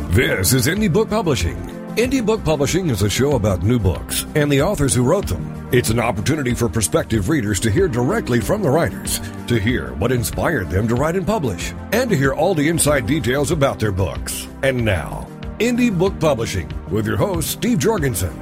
This is Indie Book Publishing. Indie Book Publishing is a show about new books and the authors who wrote them. It's an opportunity for prospective readers to hear directly from the writers, to hear what inspired them to write and publish, and to hear all the inside details about their books. And now, Indie Book Publishing with your host, Steve Jorgensen.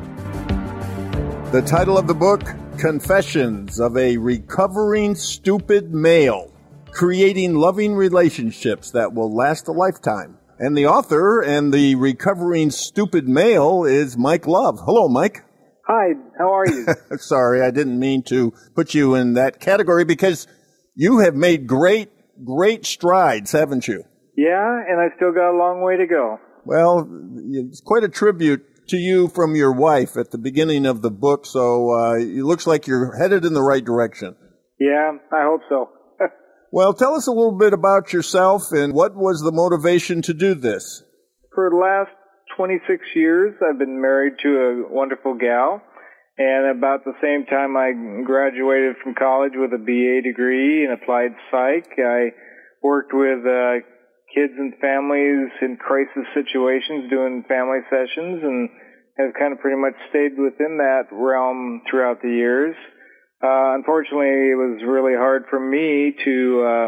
The title of the book, Confessions of a Recovering Stupid Male, Creating Loving Relationships That Will Last a Lifetime. And the author and the recovering stupid male is Mike Love. Hello, Mike. Hi, how are you? Sorry, I didn't mean to put you in that category because you have made great strides, haven't you? Yeah, and I still got a long way to go. Well, it's quite a tribute to you from your wife at the beginning of the book, so it looks like you're headed in the right direction. Yeah, I hope so. Well, tell us a little bit about yourself and what was the motivation to do this? For the last 26 years, I've been married to a wonderful gal, and about the same time I graduated from college with a BA degree in applied psych. I worked with kids and families in crisis situations doing family sessions and have kind of pretty much stayed within that realm throughout the years. Unfortunately, it was really hard for me to,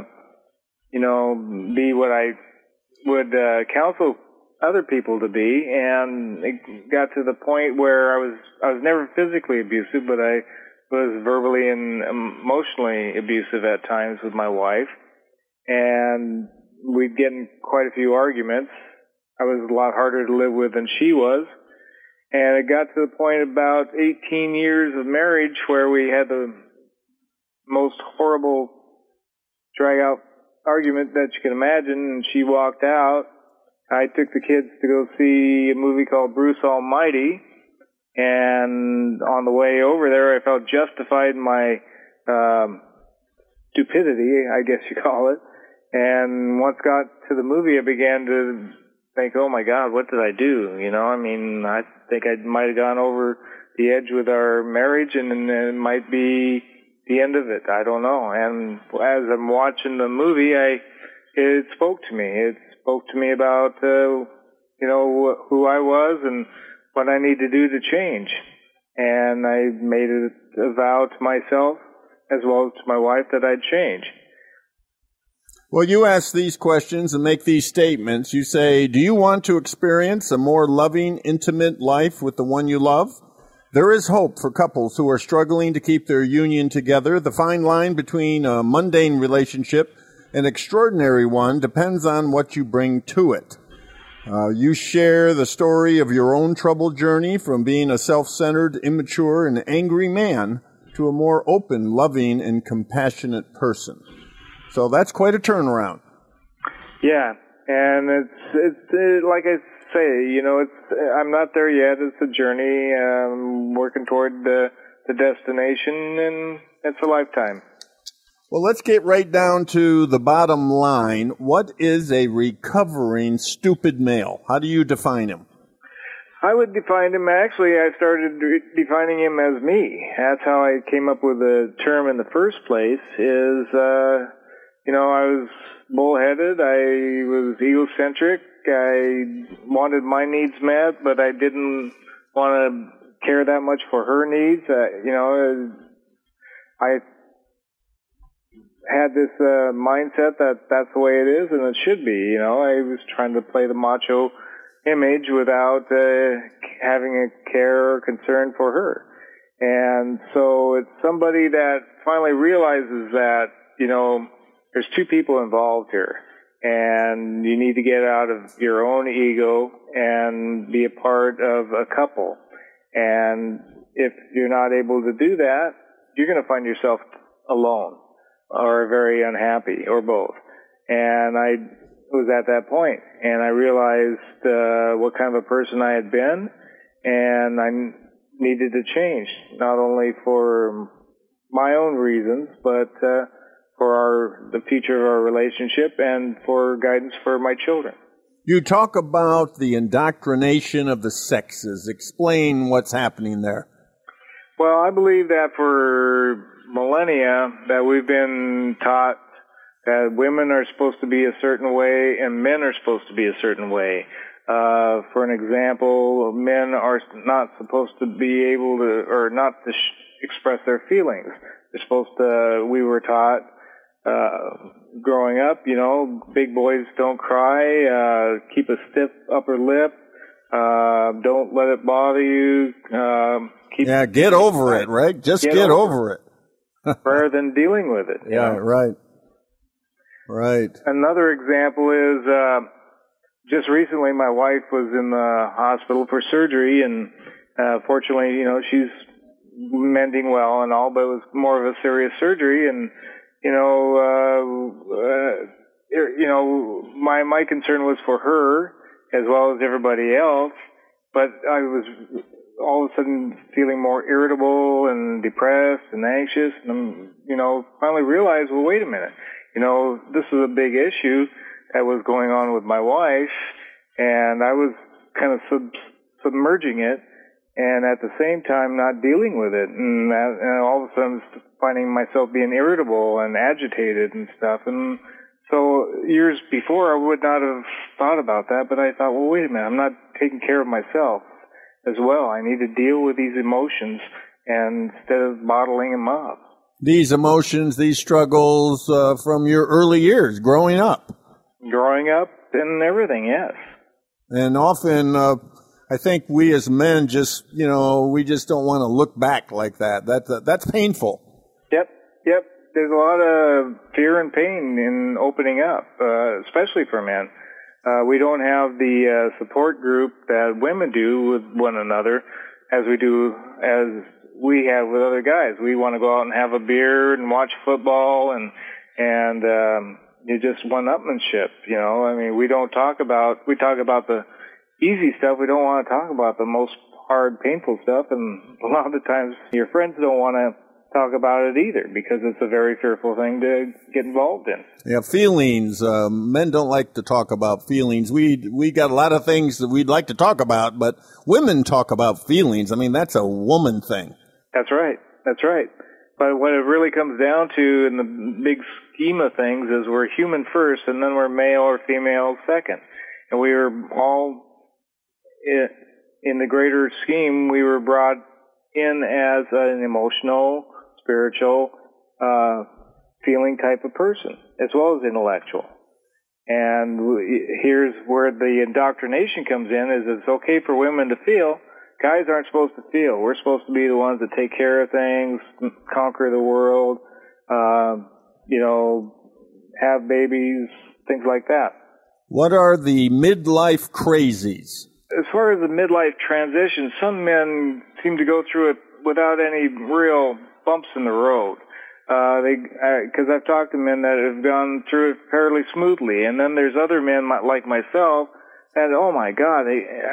be what I would counsel other people to be, and it got to the point where I was never physically abusive, but I was verbally and emotionally abusive at times with my wife, and we'd get in quite a few arguments. I was a lot harder to live with than she was. And it got to the point about 18 years of marriage where we had the most horrible drag-out argument that you can imagine, and she walked out. I took the kids to go see a movie called Bruce Almighty, and on the way over there I felt justified in my stupidity, I guess you call it. And once got to the movie, I began to think, oh my God, what did I do? I think I might have gone over the edge with our marriage, and it might be the end of it. I don't know. And as I'm watching the movie, it spoke to me. It spoke to me about, who I was and what I need to do to change. And I made a vow to myself as well as to my wife that I'd change. Well, you ask these questions and make these statements. You say, do you want to experience a more loving, intimate life with the one you love? There is hope for couples who are struggling to keep their union together. The fine line between a mundane relationship and an extraordinary one depends on what you bring to it. You share the story of your own troubled journey from being a self-centered, immature, and angry man to a more open, loving, and compassionate person. So that's quite a turnaround. Yeah, and it's like I say, I'm not there yet. It's a journey. I'm working toward the destination, and it's a lifetime. Well, let's get right down to the bottom line. What is a recovering stupid male? How do you define him? I would define him, actually, I started defining him as me. That's how I came up with the term in the first place, I was bullheaded, I was egocentric, I wanted my needs met, but I didn't want to care that much for her needs. I had this mindset that that's the way it is and it should be. I was trying to play the macho image without having a care or concern for her. And so it's somebody that finally realizes that, there's two people involved here, and you need to get out of your own ego and be a part of a couple. And if you're not able to do that, you're going to find yourself alone or very unhappy or both. And I was at that point, and I realized what kind of a person I had been, and I needed to change, not only for my own reasons, but for the future of our relationship and for guidance for my children. You talk about the indoctrination of the sexes. Explain what's happening there. Well, I believe that for millennia that we've been taught that women are supposed to be a certain way and men are supposed to be a certain way. For an example, men are not supposed to be able to, or not to express their feelings. They're supposed to, we were taught, growing up, big boys don't cry, keep a stiff upper lip, don't let it bother you, get over it, right? Just get over it. Rather than dealing with it. Right. Another example is, just recently my wife was in the hospital for surgery, and fortunately, she's mending well and all, but it was more of a serious surgery, and my concern was for her as well as everybody else, but I was all of a sudden feeling more irritable and depressed and anxious, and finally realized, well, wait a minute, this is a big issue that was going on with my wife, and I was kind of submerging it, and at the same time not dealing with it, and all of a sudden finding myself being irritable and agitated and stuff. And so years before I would not have thought about that, but I thought, well, wait a minute, I'm not taking care of myself as well. I need to deal with these emotions and instead of bottling them up. These emotions, these struggles from your early years, growing up. Growing up and everything, yes. And often, I think we as men just, we just don't want to look back like that. That's painful. Yep. There's a lot of fear and pain in opening up, especially for men. We don't have the support group that women do with one another as we have with other guys. We want to go out and have a beer and watch football and just one-upmanship, we talk about the easy stuff. We don't want to talk about the most hard, painful stuff, and a lot of the times your friends don't want to talk about it either because it's a very fearful thing to get involved in. Yeah, feelings. Men don't like to talk about feelings. We got a lot of things that we'd like to talk about, but women talk about feelings. That's a woman thing. That's right. But what it really comes down to in the big scheme of things is we're human first, and then we're male or female second. And we were all, in the greater scheme, we were brought in as an emotional, spiritual, feeling type of person, as well as intellectual. And here's where the indoctrination comes in, is it's okay for women to feel. Guys aren't supposed to feel. We're supposed to be the ones that take care of things, conquer the world, have babies, things like that. What are the midlife crazies? As far as the midlife transition, some men seem to go through it without any real bumps in the road. Because I've talked to men that have gone through it fairly smoothly, and then there's other men like myself that, oh my God,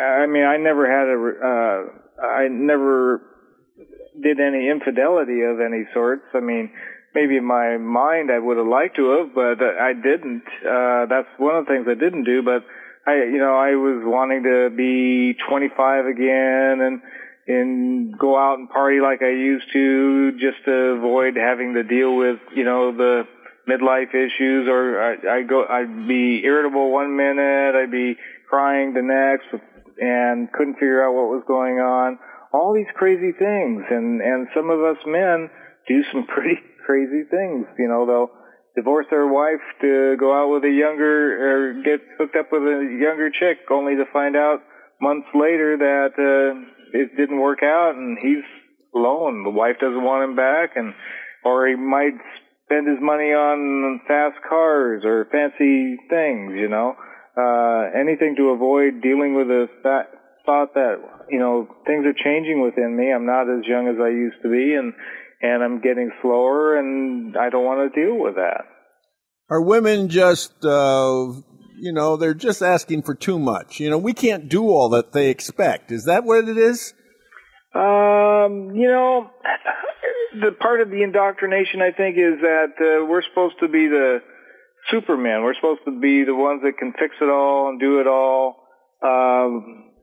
I never did any infidelity of any sorts. Maybe in my mind I would have liked to have, but I didn't. That's one of the things I didn't do. But I was wanting to be 25 again and go out and party like I used to, just to avoid having to deal with the midlife issues. Or I'd be irritable one minute, I'd be crying the next, and couldn't figure out what was going on. All these crazy things, and some of us men do some pretty crazy things. They'll divorce their wife to go out with or get hooked up with a younger chick, only to find out months later that it didn't work out and he's alone. The wife doesn't want him back, or he might spend his money on fast cars or fancy things, anything to avoid dealing with the thought that, things are changing within me. I'm not as young as I used to be, and I'm getting slower, and I don't want to deal with that. Are women just, they're just asking for too much? We can't do all that they expect. Is that what it is? The part of the indoctrination, I think, is that we're supposed to be the supermen. We're supposed to be the ones that can fix it all and do it all.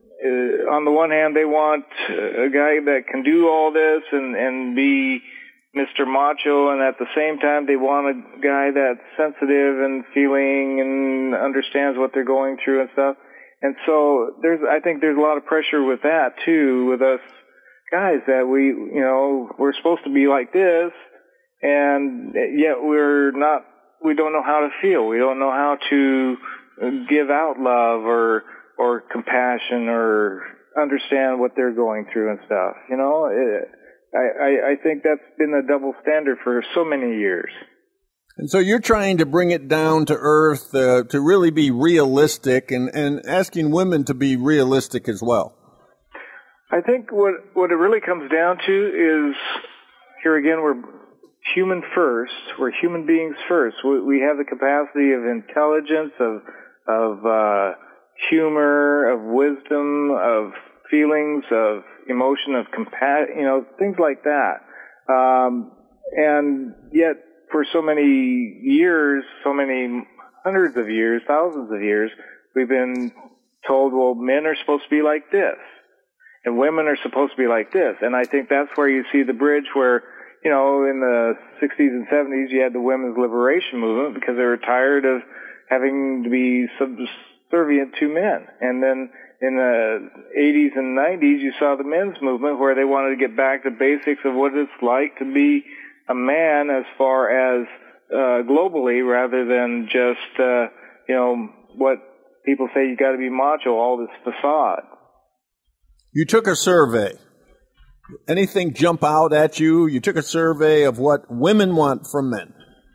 On the one hand, they want a guy that can do all this and be Mr. Macho, and at the same time they want a guy that's sensitive and feeling and understands what they're going through and stuff. And so I think there's a lot of pressure with that too, with us guys, that we're supposed to be like this, and yet we don't know how to feel. We don't know how to give out love or compassion or understand what they're going through and stuff. I think that's been a double standard for so many years. And so you're trying to bring it down to earth, to really be realistic, and asking women to be realistic as well. I think what it really comes down to is, here again, we're human first. We're human beings first. We have the capacity of intelligence, of humor, of wisdom, of feelings, of emotion, of compassion, things like that. And yet, for so many years, so many hundreds of years, thousands of years, we've been told, well, men are supposed to be like this, and women are supposed to be like this. And I think that's where you see the bridge where, in the 60s and 70s, you had the women's liberation movement because they were tired of having to be subservient to men. And then in the 80s and 90s, you saw the men's movement where they wanted to get back to basics of what it's like to be a man as far as globally, rather than just, what people say you got to be macho, all this facade. You took a survey. Anything jump out at you? You took a survey of what women want from men.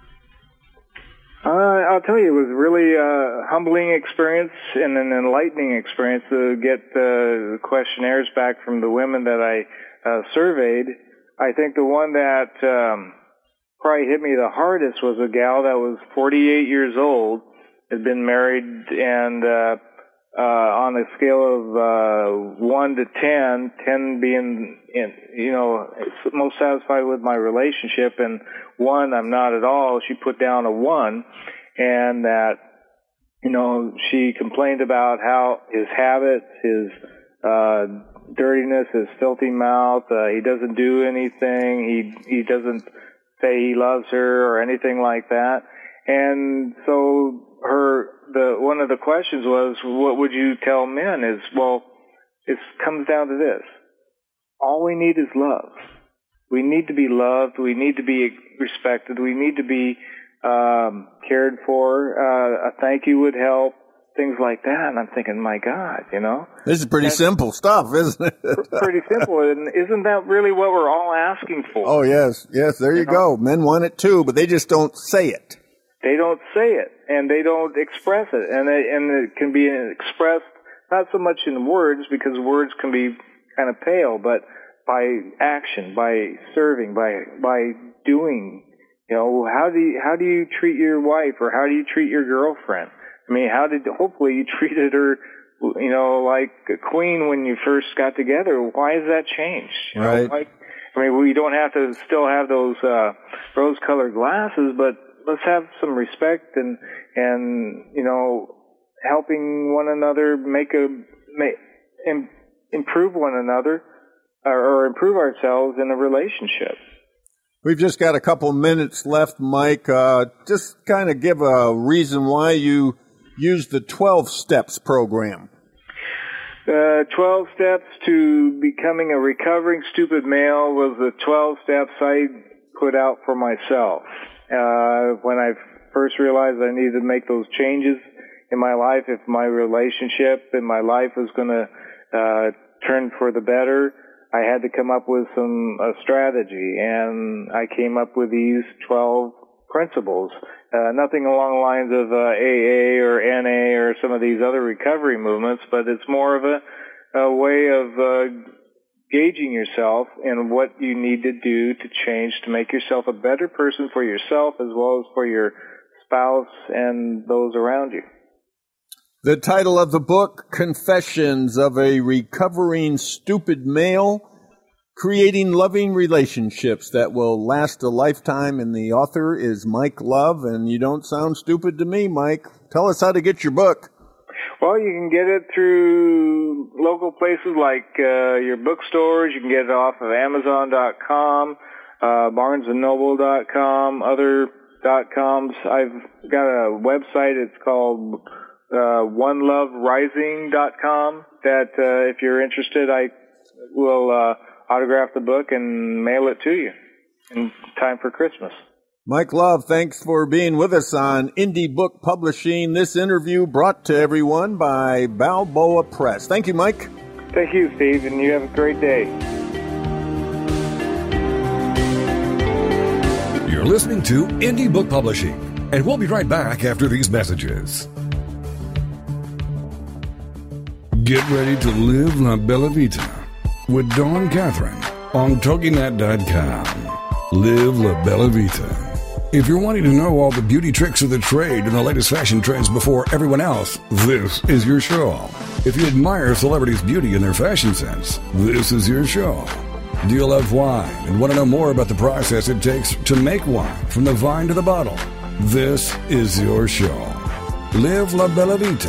I'll tell you, it was really a humbling experience and an enlightening experience to get the questionnaires back from the women that I surveyed. I think the one that probably hit me the hardest was a gal that was 48 years old, had been married, and on a scale of 1 to 10, 10 being, most satisfied with my relationship, and 1, I'm not at all. She put down a 1, and that, she complained about how his habits, his dirtiness, his filthy mouth, he doesn't do anything, he doesn't say he loves her or anything like that. And so one of the questions was, what would you tell men? It comes down to this. All we need is love. We need to be loved. We need to be respected. We need to be cared for. A thank you would help. Things like that. And I'm thinking, my God, This is pretty simple stuff, isn't it? Pretty simple. And isn't that really what we're all asking for? Oh, yes. Yes, there you go. Men want it too, but they just don't say it. They don't say it, and they don't express it. And it can be expressed not so much in words, because words can be kind of pale, but by action, by serving, by doing. How do you treat your wife, or how do you treat your girlfriend? I mean, hopefully you treated her, like a queen when you first got together. Why has that changed? Right. We don't have to still have those rose-colored glasses, but let's have some respect and helping one another improve one another, or improve ourselves in a relationship. We've just got a couple minutes left, Mike. Just kind of give a reason why you use the 12 Steps program. 12 Steps to Becoming a Recovering Stupid Male was the 12 steps I put out for myself. When I first realized I needed to make those changes in my life, if my relationship and my life was going to turn for the better, I had to come up with a strategy, and I came up with these 12 principles. Nothing along the lines of AA or NA or some of these other recovery movements, but it's more of a way of gauging yourself and what you need to do to change to make yourself a better person for yourself as well as for your spouse and those around you. The title of the book, Confessions of a Recovering Stupid Male, Creating Loving Relationships That Will Last a Lifetime, and the author is Mike Love, and you don't sound stupid to me, Mike. Tell us how to get your book. Well, you can get it through local places like your bookstores. You can get it off of Amazon.com. BarnesandNoble.com, other .coms. I've got a website. It's called OneLoveRising.com. That if you're interested, I will autograph the book and mail it to you in time for Christmas. Mike Love, thanks for being with us on Indie Book Publishing. This interview brought to everyone by Balboa Press. Thank you, Mike. Thank you, Steve, and you have a great day. You're listening to Indie Book Publishing, and we'll be right back after these messages. Get ready to live La Bella Vita with Dawn Catherine on TogiNet.com. Live La Bella Vita. If you're wanting to know all the beauty tricks of the trade and the latest fashion trends before everyone else, this is your show. If you admire celebrities' beauty and their fashion sense, this is your show. Do you love wine and want to know more about the process it takes to make wine from the vine to the bottle? This is your show. Live La Bella Vita.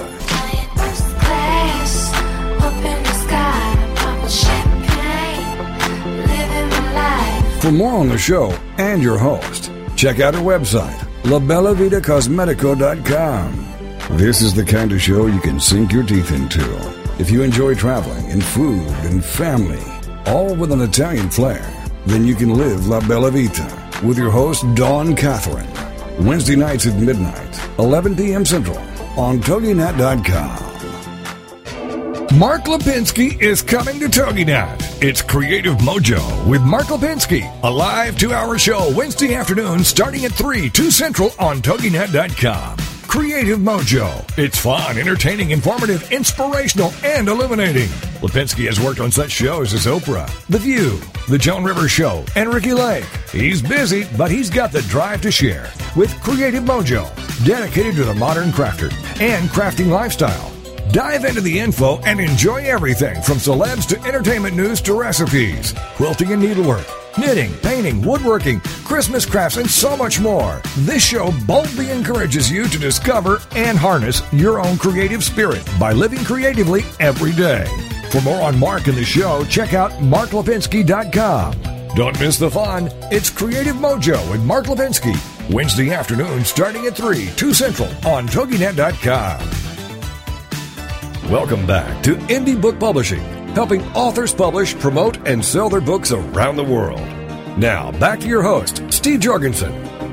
For more on the show and your host, check out our website, labellavitacosmetico.com. This is the kind of show you can sink your teeth into. If you enjoy traveling and food and family, all with an Italian flair, then you can live La Bella Vita with your host, Dawn Catherine. Wednesday nights at midnight, 11 p.m. Central, on TogiNet.com. Mark Lipinski is coming to TogiNet. It's Creative Mojo with Mark Lipinski, a live 2-hour show Wednesday afternoon starting at 2 Central on TogiNet.com. Creative Mojo. It's fun, entertaining, informative, inspirational, and illuminating. Lipinski has worked on such shows as Oprah, The View, The Joan Rivers Show, and Ricky Lake. He's busy, but he's got the drive to share with Creative Mojo, dedicated to the modern crafter and crafting lifestyle. Dive into the info and enjoy everything from celebs to entertainment news to recipes, quilting and needlework, knitting, painting, woodworking, Christmas crafts, and so much more. This show boldly encourages you to discover and harness your own creative spirit by living creatively every day. For more on Mark and the show, check out marklipinski.com. Don't miss the fun. It's Creative Mojo with Mark Lipinski, Wednesday afternoon starting at 2 Central on TogiNet.com. Welcome back to Indie Book Publishing, helping authors publish, promote, and sell their books around the world. Now, back to your host, Steve Jorgensen.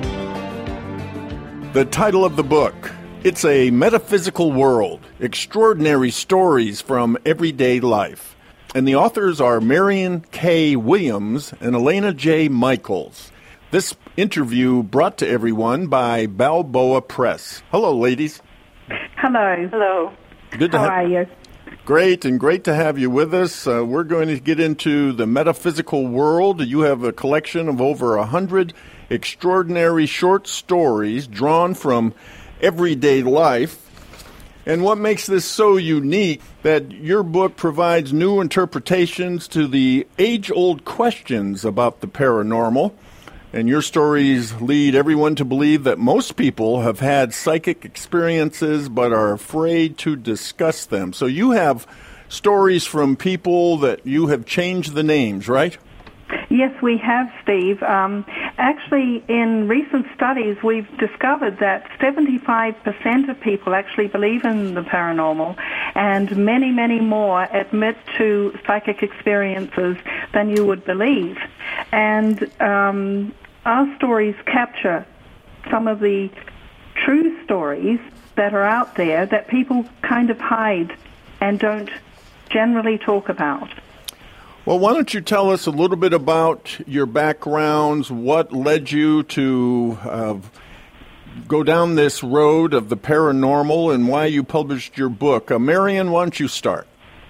The title of the book, it's a metaphysical world, extraordinary stories from everyday life. And the authors are Marion K. Williams and Elena J. Michaels. This interview brought to everyone by Balboa Press. Hello, ladies. Hello. Hello. Good to How are you? Great, and great to have you with us. We're going to get into the metaphysical world. You have a collection of over 100 extraordinary short stories drawn from everyday life. And what makes this so unique that your book provides new interpretations to the age-old questions about the paranormal. And your stories lead everyone to believe that most people have had psychic experiences but are afraid to discuss them. So you have stories from people that you have changed the names, right? Yes, we have, Steve. Actually, in recent studies, we've discovered that 75% of people actually believe in the paranormal, and many, many more admit to psychic experiences than you would believe. And our stories capture some of the true stories that are out there that people kind of hide and don't generally talk about. Well, why don't you tell us a little bit about your backgrounds, what led you to go down this road of the paranormal, and why you published your book. Marion, why don't you start?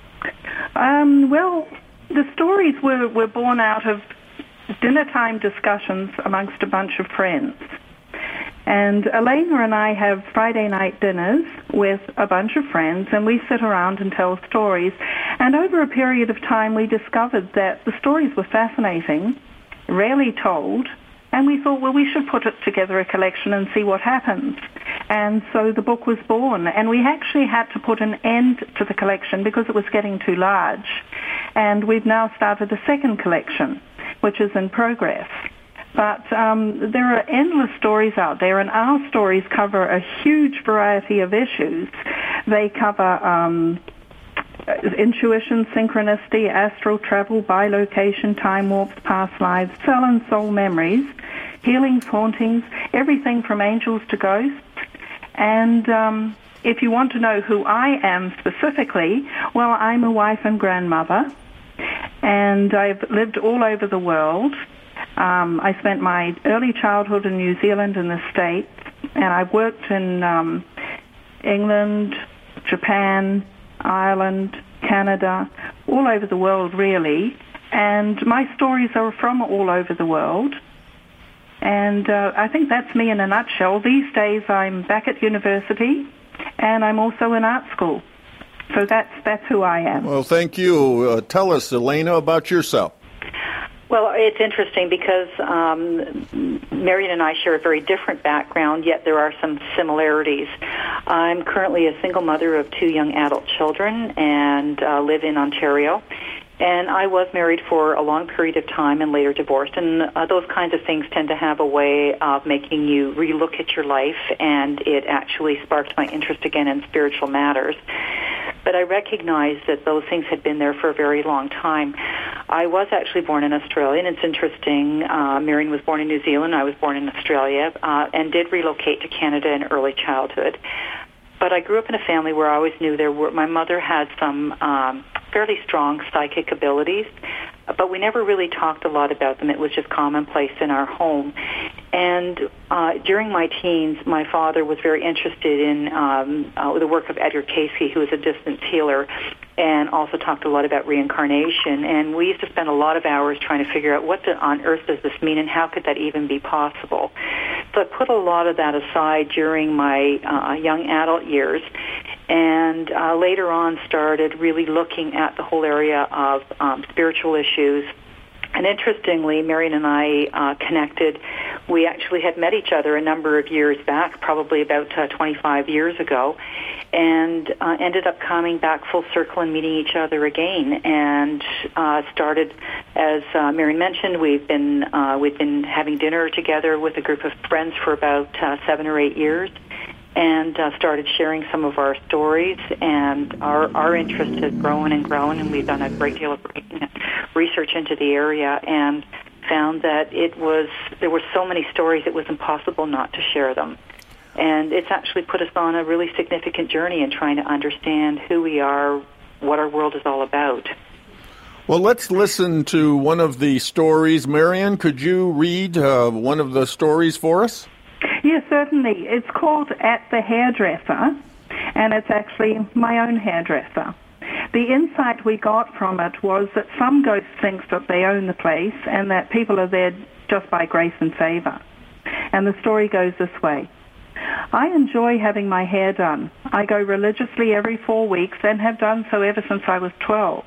Well, the stories were born out of dinner-time discussions amongst a bunch of friends. And Elena and I have Friday night dinners with a bunch of friends, and we sit around and tell stories. And over a period of time, we discovered that the stories were fascinating, rarely told, and we thought, well, we should put it together a collection and see what happens. And so the book was born, and we actually had to put an end to the collection because it was getting too large. And we've now started a second collection, which is in progress. But there are endless stories out there, and our stories cover a huge variety of issues. They cover intuition, synchronicity, astral travel, bilocation, time warps, past lives, cell and soul memories, healings, hauntings, everything from angels to ghosts. And if you want to know who I am specifically, well, I'm a wife and grandmother, and I've lived all over the world. I spent my early childhood in New Zealand and the States, and I've worked in England, Japan, Ireland, Canada, all over the world, really. And my stories are from all over the world. And I think that's me in a nutshell. These days I'm back at university, and I'm also in art school. So that's who I am. Well, thank you. Tell us, Elena, about yourself. Well, it's interesting because Marion and I share a very different background, yet there are some similarities. I'm currently a single mother of 2 young adult children and live in Ontario. And I was married for a long period of time and later divorced. And those kinds of things tend to have a way of making you relook at your life, and it actually sparked my interest again in spiritual matters. But I recognized that those things had been there for a very long time. I was actually born in Australia, and it's interesting. Marion was born in New Zealand. I was born in Australia and did relocate to Canada in early childhood. But I grew up in a family where I always knew my mother had some fairly strong psychic abilities, but we never really talked a lot about them. It was just commonplace in our home. And during my teens, my father was very interested in the work of Edgar Cayce, who was a distance healer, and also talked a lot about reincarnation. And we used to spend a lot of hours trying to figure out what on earth does this mean and how could that even be possible. So I put a lot of that aside during my young adult years, and later on started really looking at the whole area of spiritual issues. And interestingly, Marion and I connected. We actually had met each other a number of years back, probably about 25 years ago, and ended up coming back full circle and meeting each other again. And started, as Marion mentioned, we've been having dinner together with a group of friends for about 7 or 8 years, and started sharing some of our stories, and our interest has grown and grown, and we've done a great deal of research into the area and found that there were so many stories it was impossible not to share them. And it's actually put us on a really significant journey in trying to understand who we are, what our world is all about. Well, let's listen to one of the stories. Marion, could you read one of the stories for us? Yes, certainly. It's called At the Hairdresser, and it's actually my own hairdresser. The insight we got from it was that some ghosts think that they own the place and that people are there just by grace and favor. And the story goes this way. I enjoy having my hair done. I go religiously every 4 weeks and have done so ever since I was 12.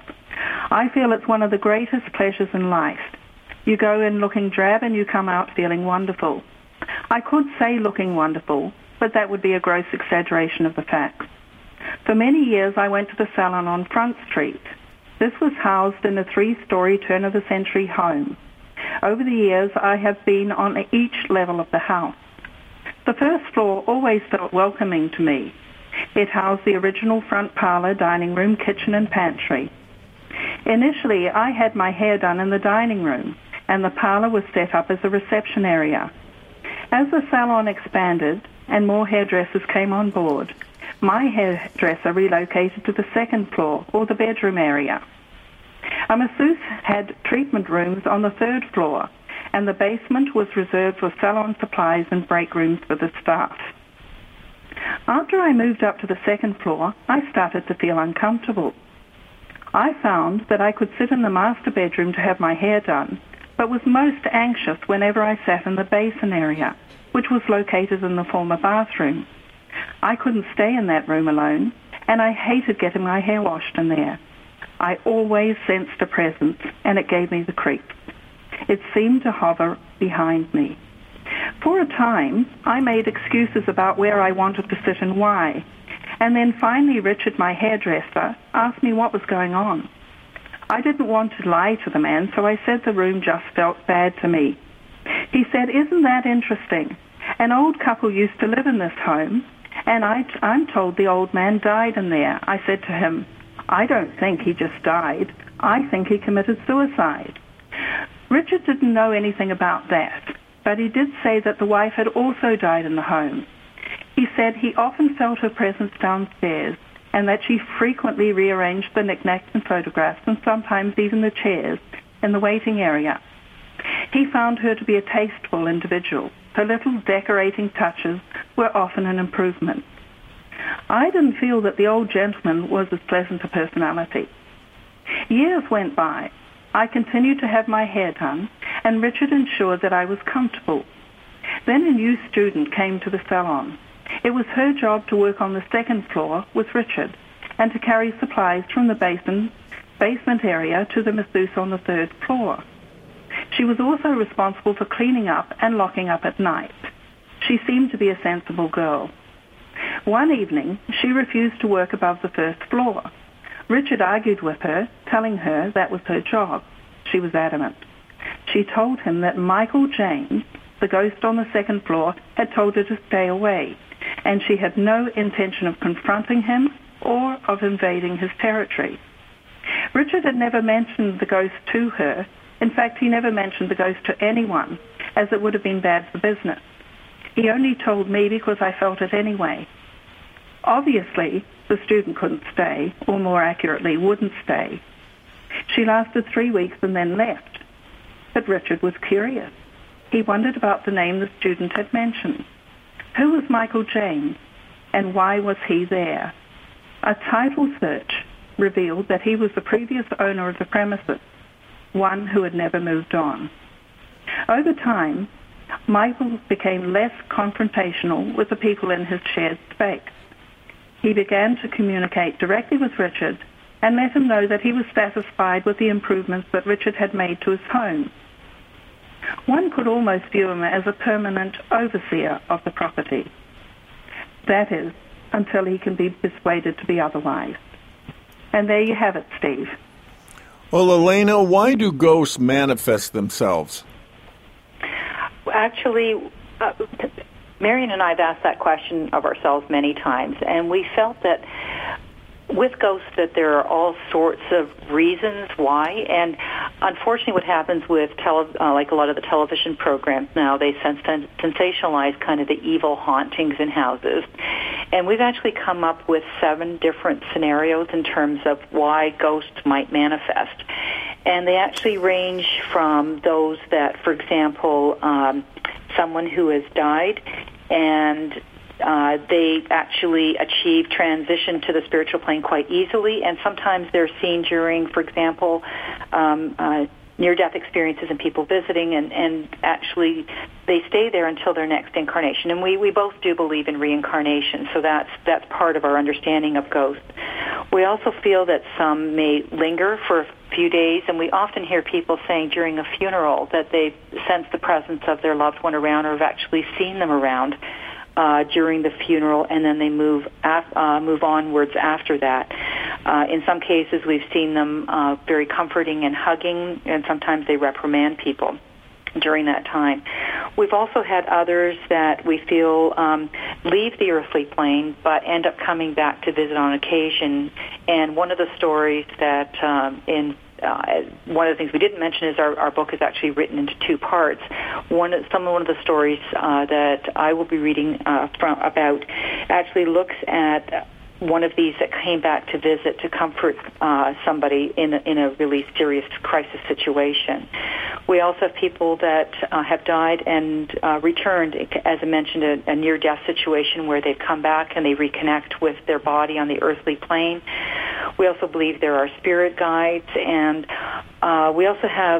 I feel it's one of the greatest pleasures in life. You go in looking drab and you come out feeling wonderful. I could say looking wonderful, but that would be a gross exaggeration of the facts. For many years, I went to the salon on Front Street. This was housed in a 3-story turn-of-the-century home. Over the years, I have been on each level of the house. The first floor always felt welcoming to me. It housed the original front parlor, dining room, kitchen, and pantry. Initially, I had my hair done in the dining room, and the parlor was set up as a reception area. As the salon expanded and more hairdressers came on board, my hairdresser relocated to the second floor, or the bedroom area. A masseuse had treatment rooms on the 3rd floor, and the basement was reserved for salon supplies and break rooms for the staff. After I moved up to the 2nd floor, I started to feel uncomfortable. I found that I could sit in the master bedroom to have my hair done, but was most anxious whenever I sat in the basin area, which was located in the former bathroom. I couldn't stay in that room alone, and I hated getting my hair washed in there. I always sensed a presence, and it gave me the creeps. It seemed to hover behind me. For a time, I made excuses about where I wanted to sit and why, and then finally Richard, my hairdresser, asked me what was going on. I didn't want to lie to the man, so I said the room just felt bad to me. He said, "Isn't that interesting? An old couple used to live in this home, and I'm told the old man died in there." I said to him, "I don't think he just died. I think he committed suicide." Richard didn't know anything about that, but he did say that the wife had also died in the home. He said he often felt her presence downstairs and that she frequently rearranged the knickknacks and photographs and sometimes even the chairs in the waiting area. He found her to be a tasteful individual. Her little decorating touches were often an improvement. I didn't feel that the old gentleman was as pleasant a personality. Years went by. I continued to have my hair done, and Richard ensured that I was comfortable. Then a new student came to the salon. It was her job to work on the second floor with Richard and to carry supplies from the basement area to the masseuse on the third floor. She was also responsible for cleaning up and locking up at night. She seemed to be a sensible girl. One evening, she refused to work above the first floor. Richard argued with her, telling her that was her job. She was adamant. She told him that Michael James, the ghost on the second floor, had told her to stay away, and she had no intention of confronting him or of invading his territory. Richard had never mentioned the ghost to her. In fact, he never mentioned the ghost to anyone, as it would have been bad for business. He only told me because I felt it anyway. Obviously, the student couldn't stay, or more accurately, wouldn't stay. She lasted 3 weeks and then left. But Richard was curious. He wondered about the name the student had mentioned. Who was Michael James, and why was he there? A title search revealed that he was the previous owner of the premises, one who had never moved on. Over time, Michael became less confrontational with the people in his shared space. He began to communicate directly with Richard and let him know that he was satisfied with the improvements that Richard had made to his home. One could almost view him as a permanent overseer of the property. That is, until he can be persuaded to be otherwise. And there you have it, Steve. Well, Elena, why do ghosts manifest themselves? Actually, Marion and I have asked that question of ourselves many times, and we felt that with ghosts that there are all sorts of reasons why, and unfortunately what happens with like a lot of the television programs now, they sensationalize kind of the evil hauntings in houses. And we've actually come up with 7 different scenarios in terms of why ghosts might manifest. And they actually range from those that, for example, someone who has died and they actually achieve transition to the spiritual plane quite easily, and sometimes they're seen during, for example, near-death experiences and people visiting, and actually they stay there until their next incarnation. And we both do believe in reincarnation, so that's part of our understanding of ghosts. We also feel that some may linger for a few days, and we often hear people saying during a funeral that they sense the presence of their loved one around or have actually seen them around during the funeral, and then they move onwards after that. In some cases, we've seen them very comforting and hugging, and sometimes they reprimand people during that time. We've also had others that we feel leave the earthly plane but end up coming back to visit on occasion. And one of the stories that one of the things we didn't mention is our book is actually written into 2 parts. One of the stories that I will be reading about actually looks at one of these that came back to visit to comfort somebody in a really serious crisis situation. We also have people that have died and returned, as I mentioned, a near-death situation where they've come back and they reconnect with their body on the earthly plane. We also believe there are spirit guides, and we also have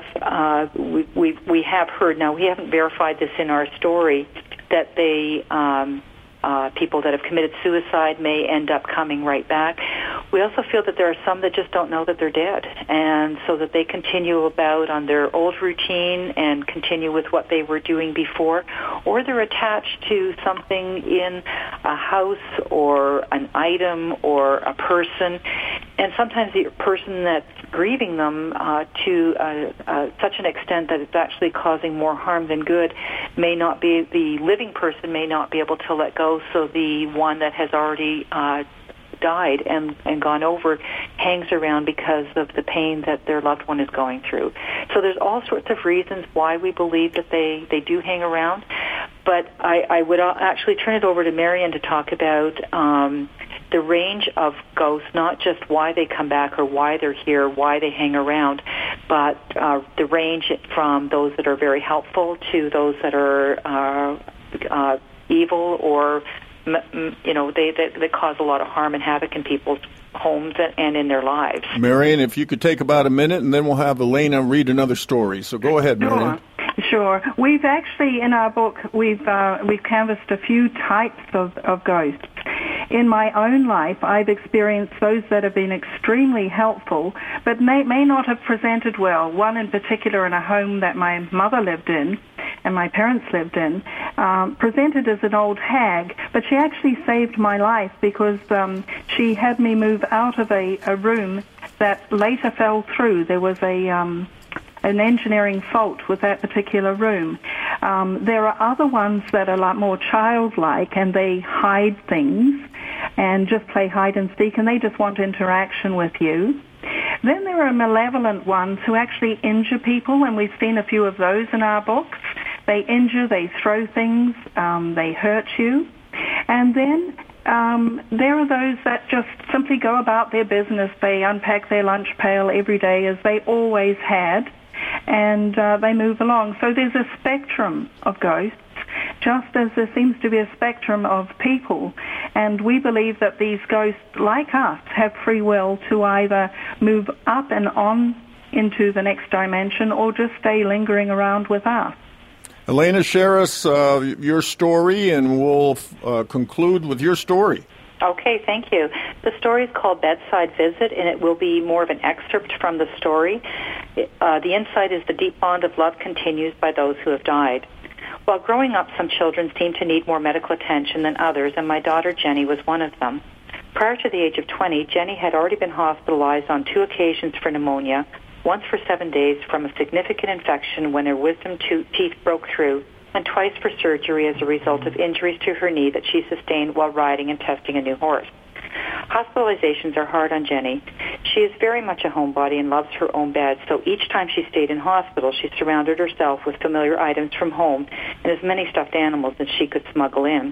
we have heard, now we haven't verified this in our story, that they people that have committed suicide may end up coming right back. We also feel that there are some that just don't know that they're dead, and so that they continue about on their old routine and continue with what they were doing before, or they're attached to something in a house or an item or a person, and sometimes the person that's grieving them to such an extent that it's actually causing more harm than good may not be, the living person may not be able to let go, so the one that has already died and gone over hangs around because of the pain that their loved one is going through. So there's all sorts of reasons why we believe that they do hang around, but I would actually turn it over to Marion to talk about the range of ghosts, not just why they come back or why they're here, why they hang around, but the range from those that are very helpful to those that are evil or they cause a lot of harm and havoc in people's homes and in their lives. Marion, if you could take about a minute, and then we'll have Elena read another story. So go ahead, Marion. Sure. We've actually, in our book, we've canvassed a few types of ghosts. In my own life, I've experienced those that have been extremely helpful, but may not have presented well. One in particular in a home that my mother lived in and my parents lived in, presented as an old hag, but she actually saved my life because she had me move out of a room that later fell through. There was an engineering fault with that particular room. There are other ones that are a lot more childlike, and they hide things and just play hide and seek, and they just want interaction with you. Then there are malevolent ones who actually injure people, and we've seen a few of those in our books. They injure, they throw things, they hurt you. And then there are those that just simply go about their business. They unpack their lunch pail every day as they always had, and they move along. So there's a spectrum of ghosts, just as there seems to be a spectrum of people. And we believe that these ghosts, like us, have free will to either move up and on into the next dimension or just stay lingering around with us. Elena, share us your story, and we'll conclude with your story. Okay, thank you. The story is called Bedside Visit, and it will be more of an excerpt from the story. The insight is the deep bond of love continues by those who have died. While growing up, some children seem to need more medical attention than others, and my daughter Jenny was one of them. Prior to the age of 20, Jenny had already been hospitalized on 2 occasions for pneumonia, once for 7 days from a significant infection when her wisdom teeth broke through, and twice for surgery as a result of injuries to her knee that she sustained while riding and testing a new horse. Hospitalizations are hard on Jenny. She is very much a homebody and loves her own bed, so each time she stayed in hospital, she surrounded herself with familiar items from home and as many stuffed animals as she could smuggle in.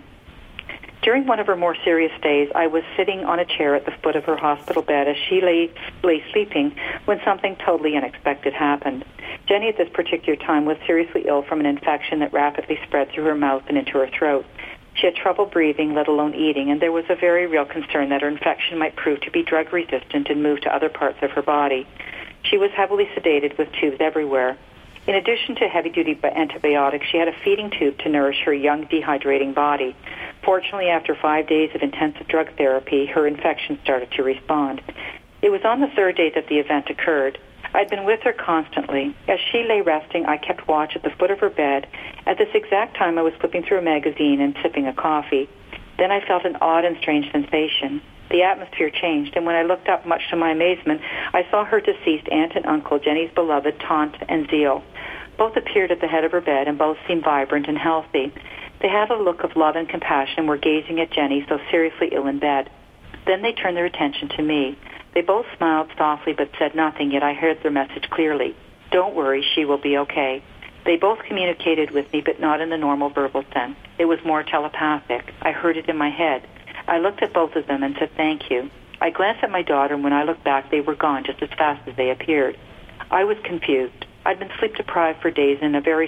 During one of her more serious days, I was sitting on a chair at the foot of her hospital bed as she lay sleeping when something totally unexpected happened. Jenny at this particular time was seriously ill from an infection that rapidly spread through her mouth and into her throat. She had trouble breathing, let alone eating, and there was a very real concern that her infection might prove to be drug-resistant and move to other parts of her body. She was heavily sedated with tubes everywhere. In addition to heavy-duty antibiotics, she had a feeding tube to nourish her young, dehydrating body. Fortunately, after 5 days of intensive drug therapy, her infection started to respond. It was on the 3rd day that the event occurred. I'd been with her constantly. As she lay resting, I kept watch at the foot of her bed. At this exact time, I was flipping through a magazine and sipping a coffee. Then I felt an odd and strange sensation. The atmosphere changed, and when I looked up, much to my amazement, I saw her deceased aunt and uncle, Jenny's beloved Taunt and Zeal. Both appeared at the head of her bed, and both seemed vibrant and healthy. They had a look of love and compassion and were gazing at Jenny, so seriously ill in bed. Then they turned their attention to me. They both smiled softly but said nothing, yet I heard their message clearly. Don't worry, she will be okay. They both communicated with me, but not in the normal verbal sense. It was more telepathic. I heard it in my head. I looked at both of them and said thank you. I glanced at my daughter, and when I looked back, they were gone just as fast as they appeared. I was confused. I'd been sleep-deprived for days in a very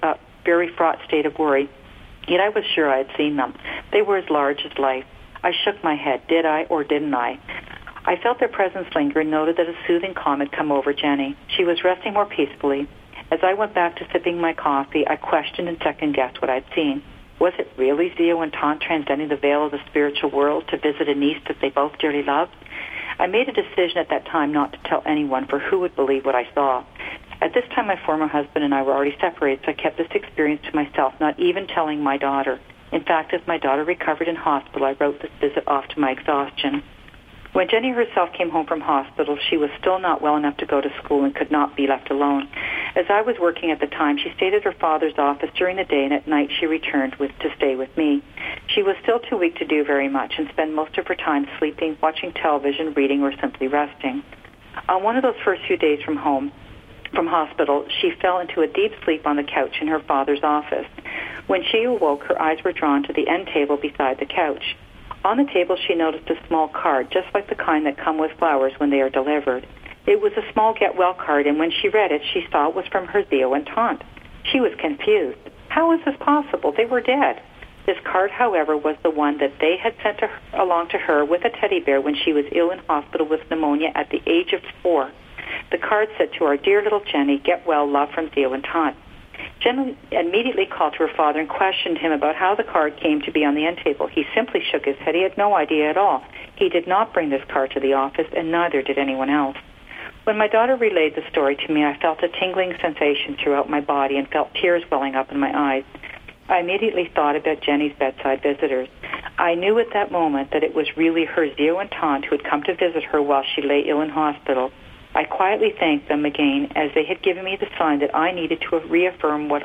fraught state of worry, yet I was sure I had seen them. They were as large as life. I shook my head. Did I or didn't I? I felt their presence linger and noted that a soothing calm had come over Jenny. She was resting more peacefully. As I went back to sipping my coffee, I questioned and second-guessed what I'd seen. Was it really Zio and Taunt transcending the veil of the spiritual world to visit a niece that they both dearly loved? I made a decision at that time not to tell anyone, for who would believe what I saw. At this time, my former husband and I were already separated, so I kept this experience to myself, not even telling my daughter. In fact, as my daughter recovered in hospital, I wrote this visit off to my exhaustion. When Jenny herself came home from hospital, she was still not well enough to go to school and could not be left alone. As I was working at the time, she stayed at her father's office during the day, and at night she returned to stay with me. She was still too weak to do very much and spent most of her time sleeping, watching television, reading, or simply resting. On one of those first few days from hospital, she fell into a deep sleep on the couch in her father's office. When she awoke, her eyes were drawn to the end table beside the couch. On the table, she noticed a small card, just like the kind that come with flowers when they are delivered. It was a small get well card, and when she read it, she saw it was from her Theo and Tante. She was confused. How is this possible? They were dead. This card, however, was the one that they had sent along to her with a teddy bear when she was ill in hospital with pneumonia at the age of 4. The card said, "To our dear little Jenny, get well, love from Theo and Tante." Jenny immediately called to her father and questioned him about how the card came to be on the end table. He simply shook his head. He had no idea at all. He did not bring this card to the office, and neither did anyone else. When my daughter relayed the story to me, I felt a tingling sensation throughout my body and felt tears welling up in my eyes. I immediately thought about Jenny's bedside visitors. I knew at that moment that it was really her Theo and Tante who had come to visit her while she lay ill in hospital. I quietly thanked them again, as they had given me the sign that I needed to affirm what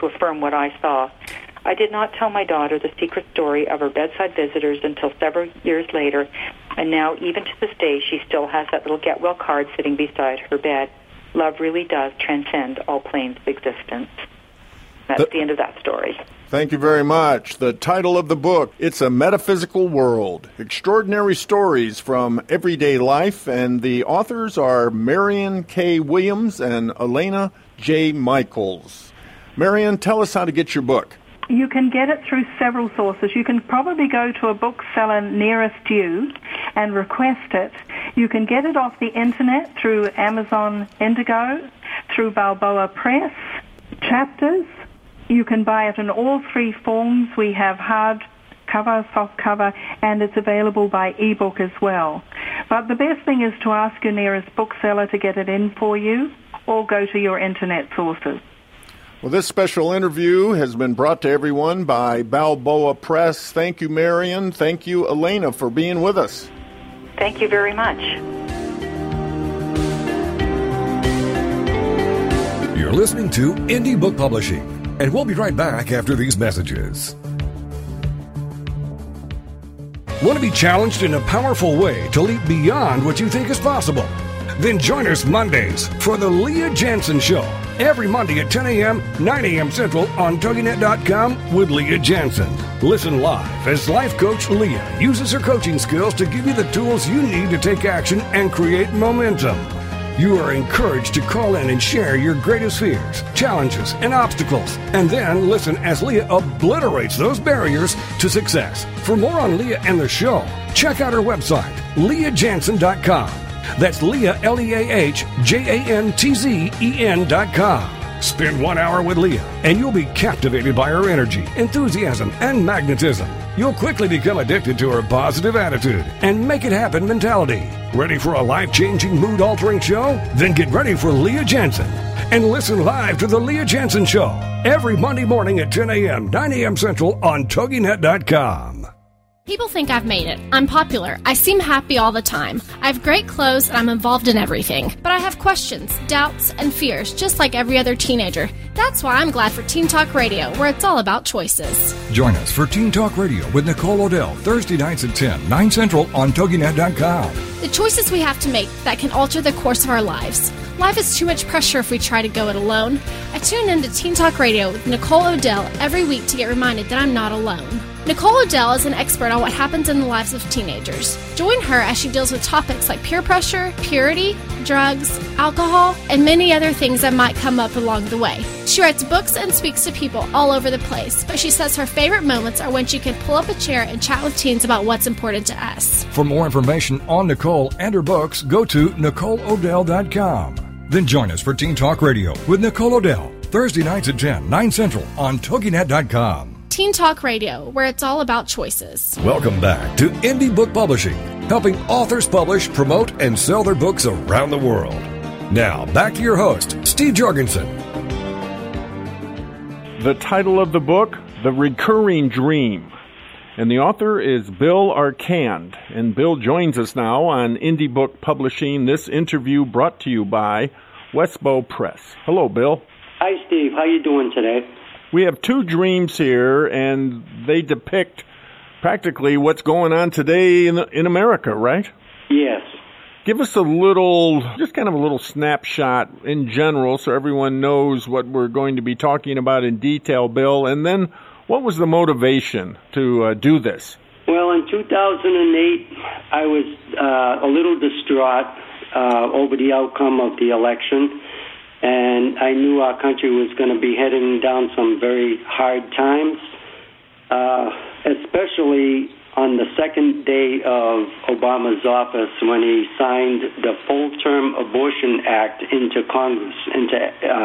I saw. I did not tell my daughter the secret story of her bedside visitors until several years later, and now, even to this day, she still has that little get well card sitting beside her bed. Love really does transcend all planes of existence. That's the end of that story. Thank you very much. The title of the book, It's a Metaphysical World, Extraordinary Stories from Everyday Life, and the authors are Marion K. Williams and Elena J. Michaels. Marion, tell us how to get your book. You can get it through several sources. You can probably go to a bookseller nearest you and request it. You can get it off the internet through Amazon Indigo, through Balboa Press, Chapters. You can buy it in all three forms. We have hard cover, soft cover, and it's available by ebook as well. But the best thing is to ask your nearest bookseller to get it in for you, or go to your internet sources. Well, this special interview has been brought to everyone by Balboa Press. Thank you, Marion. Thank you, Elena, for being with us. Thank you very much. You're listening to Indie Book Publishing, and we'll be right back after these messages. Want to be challenged in a powerful way to leap beyond what you think is possible? Then join us Mondays for The Leah Jensen Show. Every Monday at 10 a.m., 9 a.m. Central on TogiNet.com with Leah Jensen. Listen live as life coach Leah uses her coaching skills to give you the tools you need to take action and create momentum. You are encouraged to call in and share your greatest fears, challenges, and obstacles, and then listen as Leah obliterates those barriers to success. For more on Leah and the show, check out her website, LeahJansen.com. That's Leah, LeahJantzen.com. Spend 1 hour with Leah, and you'll be captivated by her energy, enthusiasm, and magnetism. You'll quickly become addicted to her positive attitude and make it happen mentality. Ready for a life-changing, mood-altering show? Then get ready for Leah Jensen and listen live to The Leah Jensen Show every Monday morning at 10 a.m., 9 a.m. Central on TogiNet.com. People think I've made it. I'm popular. I seem happy all the time. I have great clothes and I'm involved in everything. But I have questions, doubts, and fears, just like every other teenager. That's why I'm glad for Teen Talk Radio, where it's all about choices. Join us for Teen Talk Radio with Nicole Odell, Thursday nights at 10, 9 Central on TogiNet.com. The choices we have to make that can alter the course of our lives. Life is too much pressure if we try to go it alone. I tune into Teen Talk Radio with Nicole Odell every week to get reminded that I'm not alone. Nicole Odell is an expert on what happens in the lives of teenagers. Join her as she deals with topics like peer pressure, purity, drugs, alcohol, and many other things that might come up along the way. She writes books and speaks to people all over the place, but she says her favorite moments are when she can pull up a chair and chat with teens about what's important to us. For more information on Nicole and her books, go to NicoleOdell.com. Then join us for Teen Talk Radio with Nicole Odell, Thursday nights at 10, 9 Central on TogiNet.com. Teen Talk Radio, where it's all about choices. Welcome back to Indie Book Publishing. helping authors publish, promote, and sell their books around the world. Now, back to your host, Steve Jorgensen. The title of the book, The Recurring Dream. And the author is Bill Arcand. And Bill joins us now on Indie Book Publishing. This interview brought to you by Westbow Press. Hello, Bill. Hi, Steve. How you doing today? We have two dreams here, and they depict practically what's going on today in America, right? Yes. Give us a little snapshot in general so everyone knows what we're going to be talking about in detail, Bill. And then what was the motivation to do this? Well, in 2008, I was a little distraught over the outcome of the election. And I knew our country was going to be heading down some very hard times, especially on the second day of Obama's office when he signed the Full-Term Abortion Act into Congress, into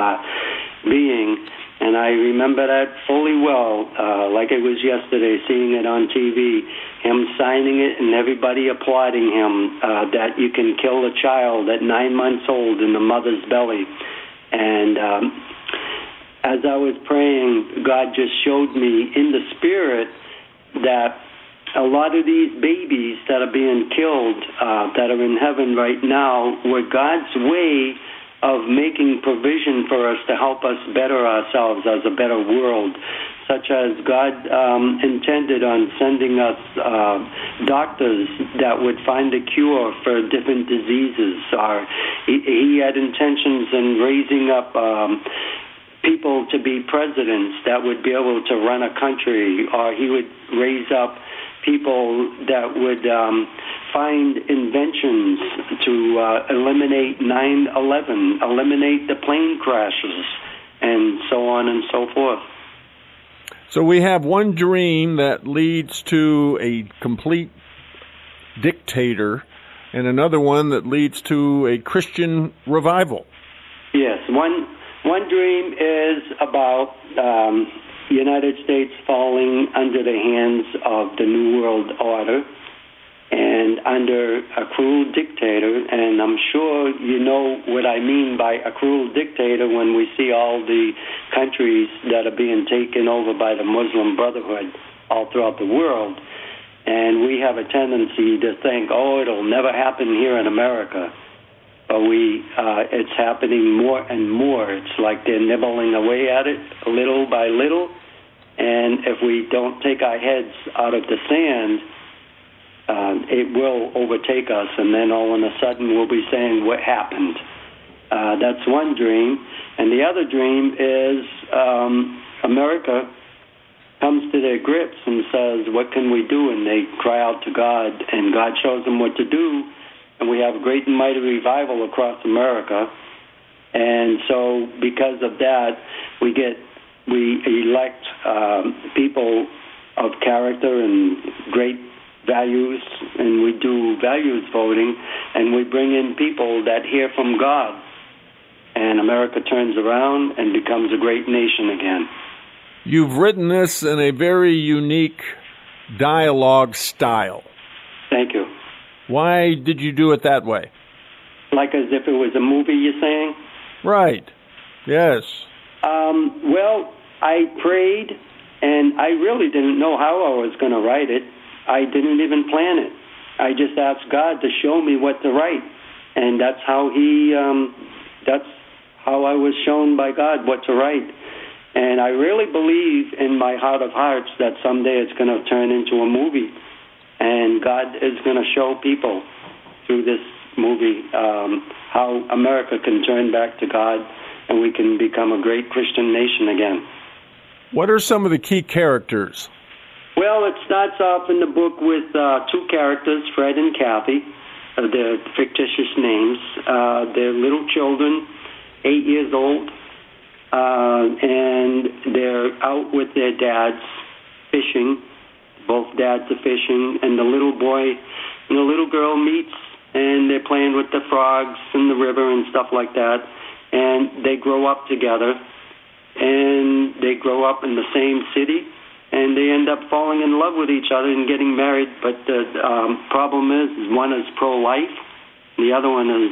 being. And I remember that fully well, like it was yesterday, seeing it on TV, him signing it and everybody applauding him, that you can kill a child at 9 months old in the mother's belly. And as I was praying, God just showed me in the spirit that a lot of these babies that are being killed, that are in heaven right now, were God's way of making provision for us to help us better ourselves as a better world, such as God intended on sending us doctors that would find a cure for different diseases. Or he had intentions in raising up people to be presidents that would be able to run a country, or he would raise up people that would find inventions to eliminate 9/11, eliminate the plane crashes, and so on and so forth. So we have one dream that leads to a complete dictator, and another one that leads to a Christian revival. Yes, one dream is about the United States falling under the hands of the New World Order and under a cruel dictator. And I'm sure you know what I mean by a cruel dictator when we see all the countries that are being taken over by the Muslim Brotherhood all throughout the world. And we have a tendency to think, oh, it'll never happen here in America. But it's happening more and more. It's like they're nibbling away at it little by little. And if we don't take our heads out of the sand, it will overtake us. And then all of a sudden we'll be saying, what happened? That's one dream. And the other dream is America comes to their grips and says, what can we do? And they cry out to God, and God shows them what to do. And we have a great and mighty revival across America. And so because of that, we elect people of character and great values, and we do values voting, and we bring in people that hear from God. And America turns around and becomes a great nation again. You've written this in a very unique dialogue style. Thank you. Why did you do it that way? Like as if it was a movie, you're saying? Right. Yes. Well, I prayed, and I really didn't know how I was going to write it. I didn't even plan it. I just asked God to show me what to write, and that's how that's how I was shown by God what to write. And I really believe in my heart of hearts that someday it's going to turn into a movie. And God is going to show people through this movie how America can turn back to God and we can become a great Christian nation again. What are some of the key characters? Well, it starts off in the book with two characters, Fred and Kathy. They're fictitious names. They're little children, 8 years old, and they're out with their dads fishing. Both dads are fishing, and the little boy and the little girl meets, and they're playing with the frogs in the river and stuff like that. And they grow up together, and they grow up in the same city, and they end up falling in love with each other and getting married. But the problem is one is pro-life, the other one is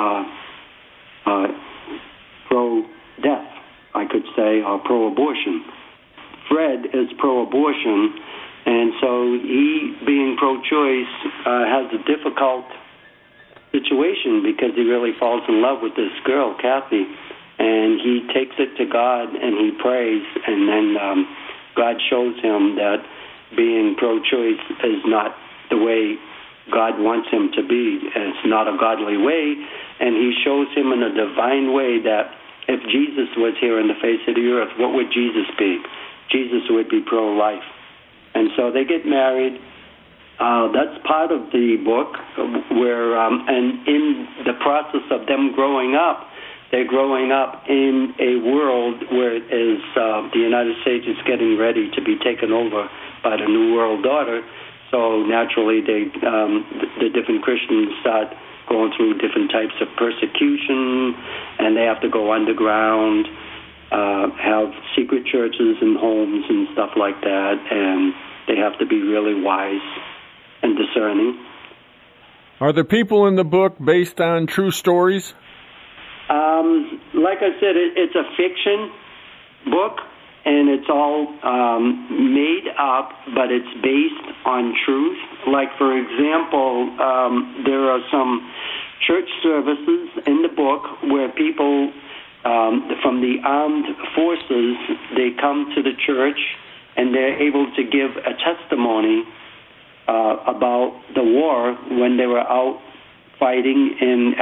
pro-death, I could say, or pro-abortion. Fred is pro-abortion, and so he, being pro-choice, has a difficult situation because he really falls in love with this girl, Kathy, and he takes it to God and he prays, and then God shows him that being pro-choice is not the way God wants him to be. It's not a godly way, and he shows him in a divine way that if Jesus was here on the face of the earth, what would Jesus be? Jesus would be pro-life. And so they get married. That's part of the book where, and in the process of them growing up, they're growing up in a world where the United States is getting ready to be taken over by the New World Order. So naturally, the different Christians start going through different types of persecution, and they have to go underground, have secret churches and homes and stuff like that, and they have to be really wise and discerning. Are the people in the book based on true stories? Like I said, it's a fiction book, and it's all made up, but it's based on truth. Like, for example, there are some church services in the book where people from the armed forces, they come to the church, and they're able to give a testimony about the war when they were out fighting in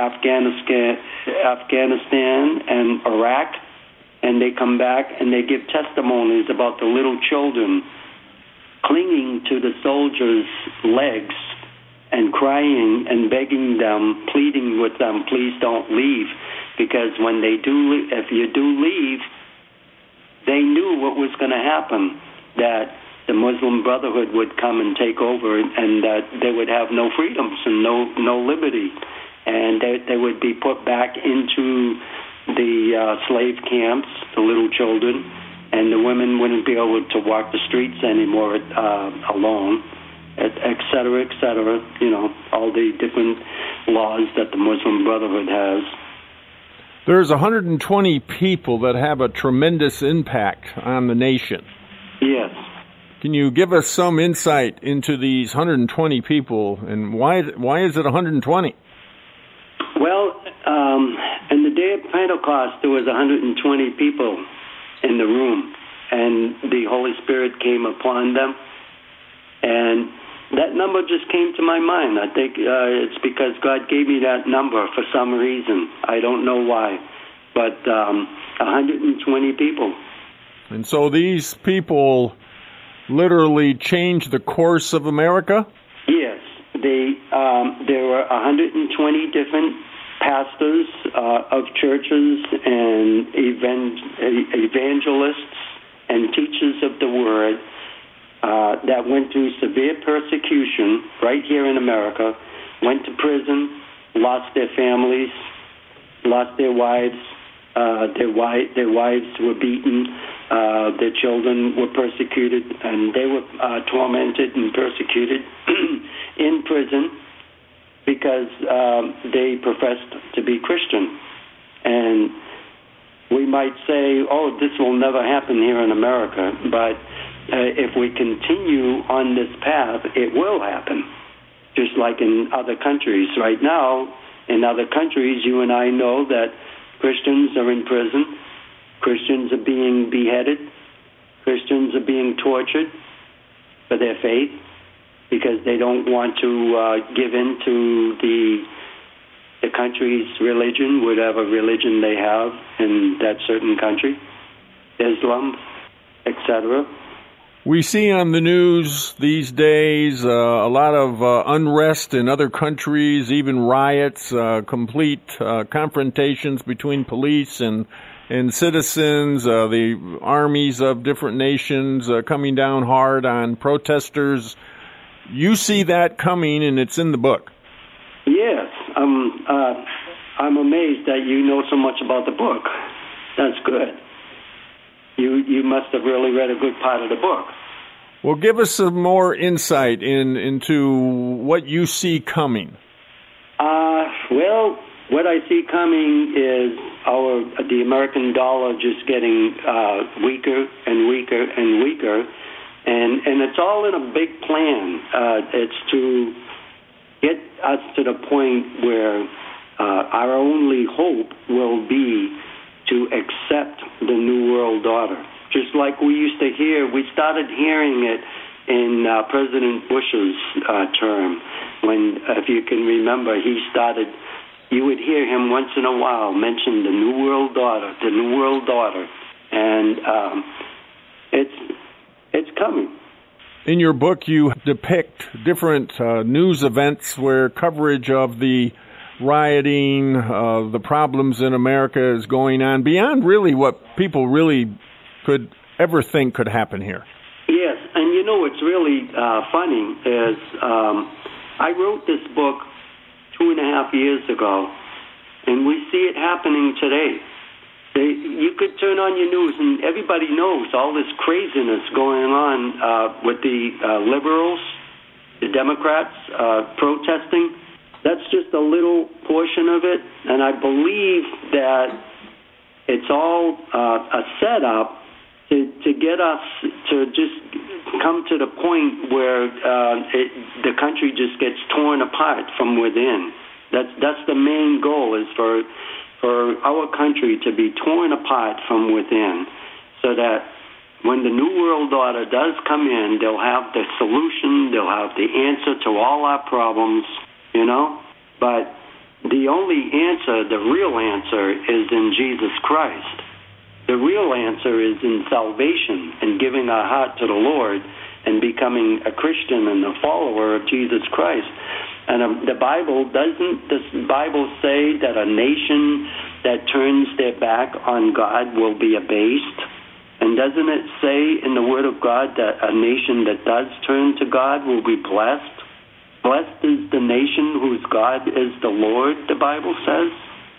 Afghanistan and Iraq, and they come back and they give testimonies about the little children clinging to the soldiers' legs and crying and begging them, pleading with them, please don't leave, because when they do, if you do leave, they knew what was going to happen, that the Muslim Brotherhood would come and take over, and that they would have no freedoms and no liberty, and they would be put back into the slave camps, the little children, and the women wouldn't be able to walk the streets anymore alone, et cetera, you know, all the different laws that the Muslim Brotherhood has. There's 120 people that have a tremendous impact on the nation. Yes. Can you give us some insight into these 120 people, and why is it 120? Well, in the day of Pentecost, there was 120 people in the room, and the Holy Spirit came upon them, and that number just came to my mind. I think it's because God gave me that number for some reason. I don't know why, but 120 people. And so these people literally changed the course of America? Yes. There were 120 different pastors of churches and evangelists and teachers of the Word that went through severe persecution right here in America, went to prison, lost their families, lost their wives. Their wives were beaten. Their children were persecuted, and they were tormented and persecuted in prison because they professed to be Christian. And we might say, oh, this will never happen here in America, but if we continue on this path, it will happen, just like in other countries. Right now, in other countries, you and I know that Christians are in prison, Christians are being beheaded, Christians are being tortured for their faith because they don't want to give in to the country's religion, whatever religion they have in that certain country, Islam, etc. We see on the news these days a lot of unrest in other countries, even riots, complete confrontations between police and citizens, the armies of different nations coming down hard on protesters. You see that coming, and it's in the book. Yes. I'm amazed that you know so much about the book. That's good. You must have really read a good part of the book. Well, give us some more insight into what you see coming. Well, what I see coming is the American dollar just getting weaker and weaker and weaker, and it's all in a big plan. It's to get us to the point where our only hope will be to accept the New World Order. Just like we used to hear, we started hearing it in President Bush's term, when, if you can remember, you would hear him once in a while mention the New World Order, the New World Order, and it's coming. In your book, you depict different news events where coverage of the rioting, the problems in America is going on beyond really what people really could ever think could happen here. Yes, and you know what's really funny is I wrote this book 2.5 years ago, and we see it happening today. You could turn on your news, and everybody knows all this craziness going on with the liberals, the Democrats protesting. That's just a little portion of it, and I believe that it's all a setup to get us to just come to the point where the country just gets torn apart from within. That's the main goal, is for our country to be torn apart from within, so that when the New World Order does come in, they'll have the solution, they'll have the answer to all our problems, you know? But the only answer, the real answer, is in Jesus Christ. The real answer is in salvation and giving our heart to the Lord and becoming a Christian and a follower of Jesus Christ. And the Bible, doesn't the Bible say that a nation that turns their back on God will be abased? And doesn't it say in the Word of God that a nation that does turn to God will be blessed? Blessed is the nation whose God is the Lord, the Bible says.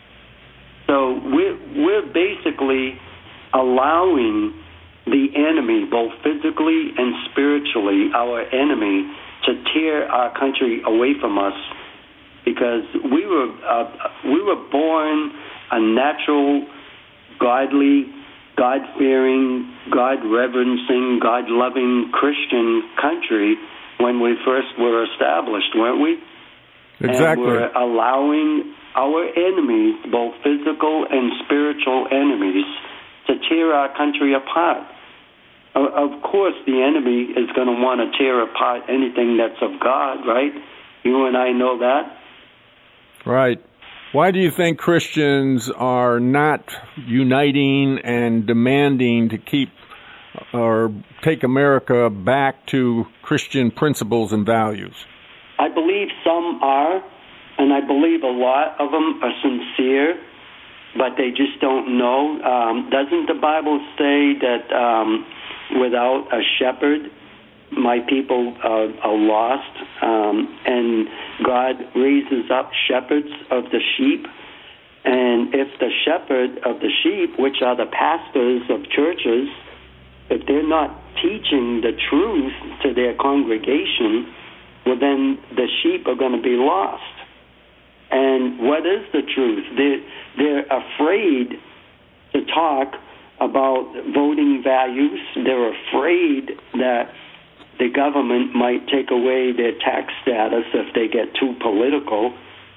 So we're basically allowing the enemy, both physically and spiritually, our enemy, to tear our country away from us, because we were born a natural, godly, God-fearing, God-reverencing, God-loving Christian country when we first were established, weren't we? Exactly. And we're allowing our enemies, both physical and spiritual enemies, to tear our country apart. Of course, the enemy is going to want to tear apart anything that's of God, right? You and I know that. Right. Why do you think Christians are not uniting and demanding to keep or take America back to Christian principles and values? I believe some are, and I believe a lot of them are sincere, but they just don't know. Doesn't the Bible say that without a shepherd, my people are lost, and God raises up shepherds of the sheep? And if the shepherd of the sheep, which are the pastors of churches, if they're not teaching the truth to their congregation, well, then the sheep are going to be lost. And what is the truth? They're afraid to talk about voting values. They're afraid that the government might take away their tax status if they get too political.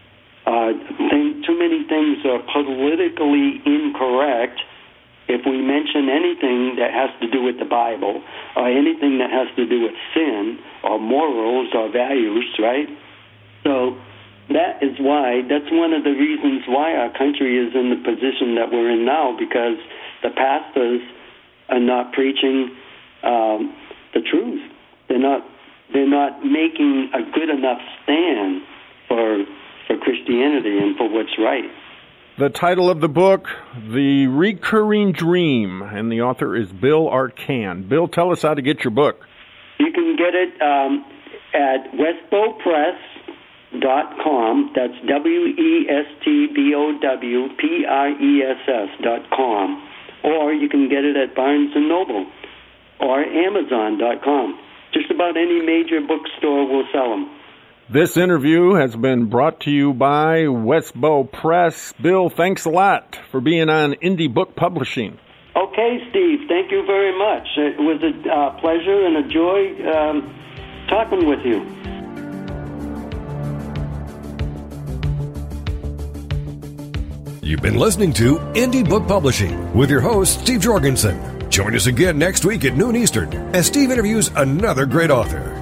Too many things are politically incorrect if we mention anything that has to do with the Bible or anything that has to do with sin or morals or values, right? So that's one of the reasons why our country is in the position that we're in now, because the pastors are not preaching the truth. They're not making a good enough stand for Christianity and for what's right. The title of the book, The Recurring Dream, and the author is Bill Arcand. Bill, tell us how to get your book. You can get it at westbowpress.com. That's WESTBOWPRESS.com. Or you can get it at Barnes & Noble or Amazon.com. about any major bookstore will sell them. This interview has been brought to you by Westbow Press. Bill, thanks a lot for being on Indie Book Publishing. Okay, Steve, thank you very much. It was a pleasure and a joy talking with you. You've been listening to Indie Book Publishing with your host, Steve Jorgensen. Join us again next week at noon Eastern as Steve interviews another great author.